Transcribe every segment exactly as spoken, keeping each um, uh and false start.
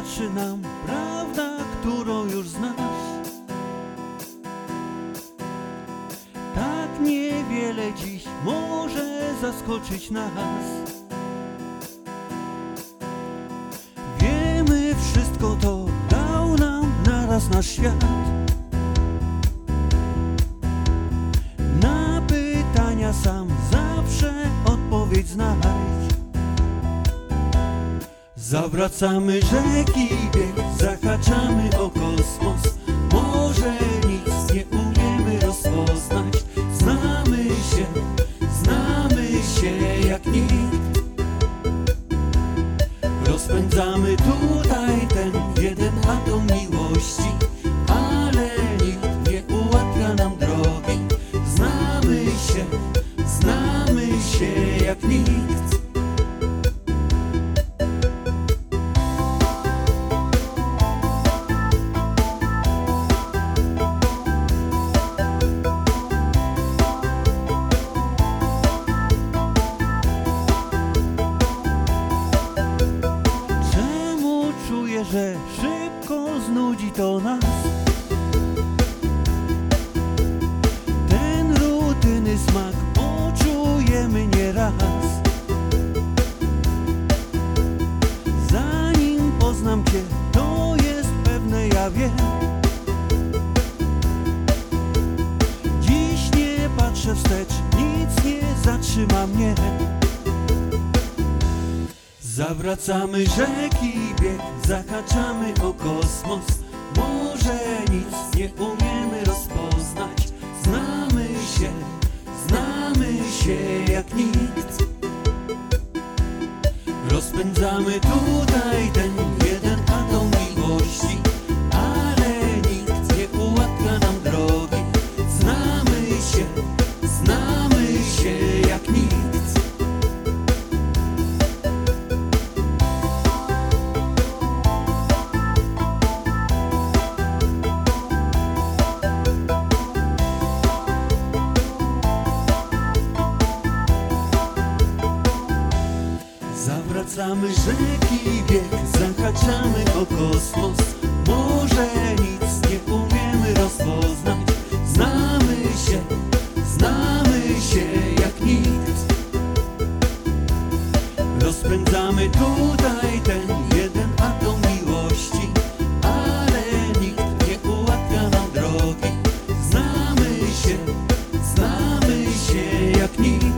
wystarczy nam prawda, którą już znasz. Tak niewiele dziś może zaskoczyć nas. Wiemy, wszystko to dał nam naraz nasz świat. Na pytania sam zawsze odpowiedź znajdź. Zawracamy rzeki bieg, zahaczamy o kosmos. Może nic nie umiemy rozpoznać. Znamy się, znamy się jak nikt. Rozpędzamy tutaj ten jeden atom miłości, ale nikt nie ułatwia nam drogi. Znamy się, znamy się jak nikt. Że szybko znudzi to nas. Ten rutyny smak poczujemy nieraz. Zanim poznam Cię, to jest pewne, ja wiem. Dziś nie patrzę wstecz, nic nie zatrzyma mnie. Zawracamy rzeki bieg, zahaczamy o kosmos. Może nic nie umiemy rozpoznać. Znamy się, znamy się jak nikt. Rozpędzamy tutaj ten jeden atom miłości, ale nikt nie ułatwia nam drogi. Znamy się, znamy się jak nikt. Zawracamy rzeki bieg, zahaczamy o kosmos. Może nic nie umiemy rozpoznać. Znamy się, znamy się jak nikt. Rozpędzamy tutaj ten jeden atom miłości, ale nikt nie ułatwia nam drogi. Znamy się, znamy się jak nikt.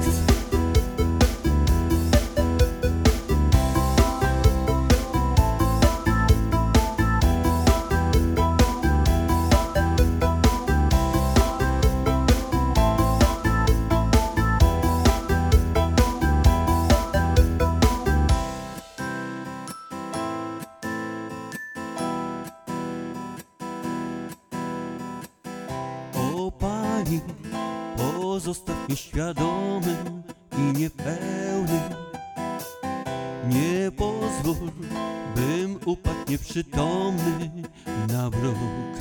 O Pani, pozostaw mnie świadomym i niepełnym. Nie pozwól, bym upadł nieprzytomny na bruk.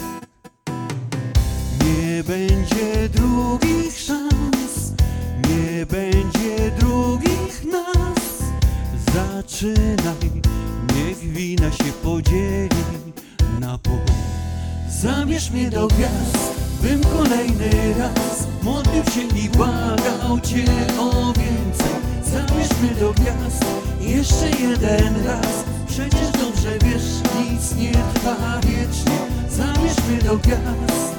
Nie będzie drugich szans, nie będzie drugich nas. Zaczynaj, niech wina się podzieli na pół. Zabierz mnie do gwiazd, bym kolejny raz modlił się i błagał Cię o więcej. Zabierz mnie do gwiazd, jeszcze jeden raz. Przecież dobrze wiesz, nic nie trwa wiecznie. Zabierz mnie do gwiazd,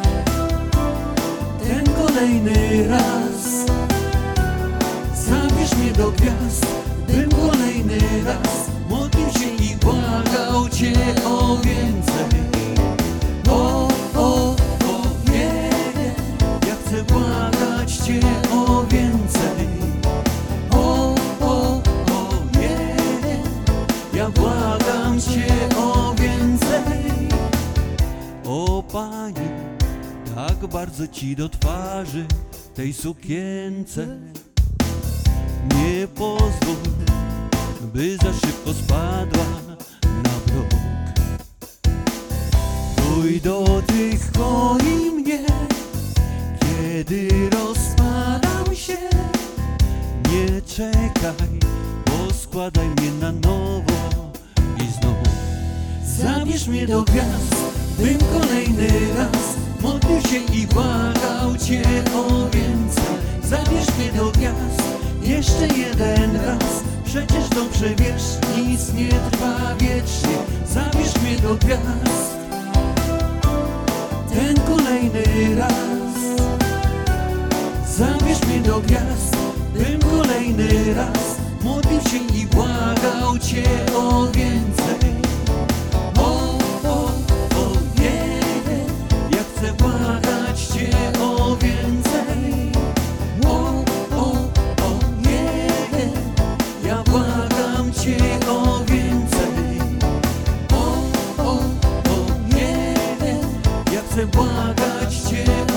ten kolejny raz. Zabierz mnie do gwiazd, bym kolejny raz modlił się i błagał Cię o więcej. O, o, o, nie, ja chcę błagać Cię o więcej. O, o, o, nie, ja błagam Cię o więcej. O Pani, tak bardzo Ci do twarzy tej sukience. Nie pozwól, by za szybko spadła na bruk. Twój dotyk goni mnie, kiedy rozpadam się. Nie czekaj, poskładaj mnie na nowo i znów Zabierz mnie do gwiazd, bym kolejny raz modlił się i błagał Cię o więcej. Zabierz mnie do gwiazd, jeszcze jeden raz, przecież dobrze wiesz, nic nie trwa wiecznie. Zabierz mnie do gwiazd, ten kolejny raz. Zabierz mnie do gwiazd, bym kolejny raz modlił się i błagał Cię o więcej. O, o, o, nie, ja chcę błagać Cię o więcej. O, o, o, nie, ja błagam Cię o więcej. O, o, o, nie, ja chcę błagać Cię o